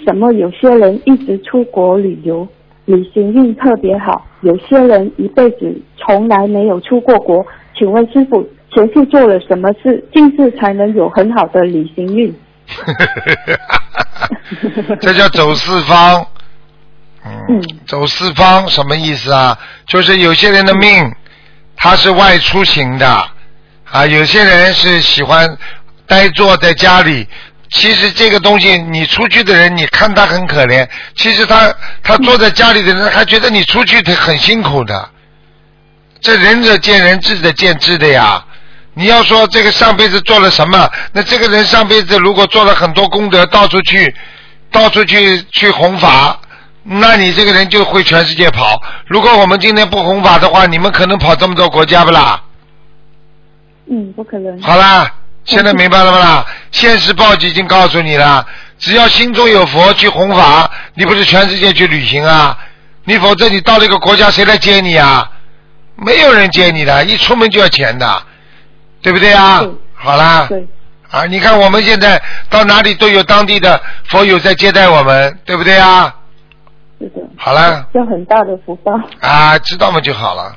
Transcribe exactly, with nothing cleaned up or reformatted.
什么有些人一直出国旅游，旅行运特别好，有些人一辈子从来没有出过国？请问师父，前世做了什么事，今世才能有很好的旅行运？ 这叫走四方。嗯，走四方什么意思啊？就是有些人的命他是外出型的啊，有些人是喜欢呆坐在家里。其实这个东西你出去的人你看他很可怜，其实他他坐在家里的人还觉得你出去他很辛苦的。这仁者见仁，智者见智的呀。你要说这个上辈子做了什么，那这个人上辈子如果做了很多功德，到处去到处去去弘法，那你这个人就会全世界跑。如果我们今天不弘法的话，你们可能跑这么多国家不啦？ 嗯，不可能。 好啦，现在明白了不啦？现实报已经告诉你了，只要心中有佛去弘法，你不是全世界去旅行啊？你否则你到了一个国家，谁来接你啊？没有人接你的，一出门就要钱的，对不对啊？好啦， 对啊，你看我们现在到哪里都有当地的佛友在接待我们，对不对啊？ 是的。 好了， 要很大的福报。 啊，知道嘛就好了。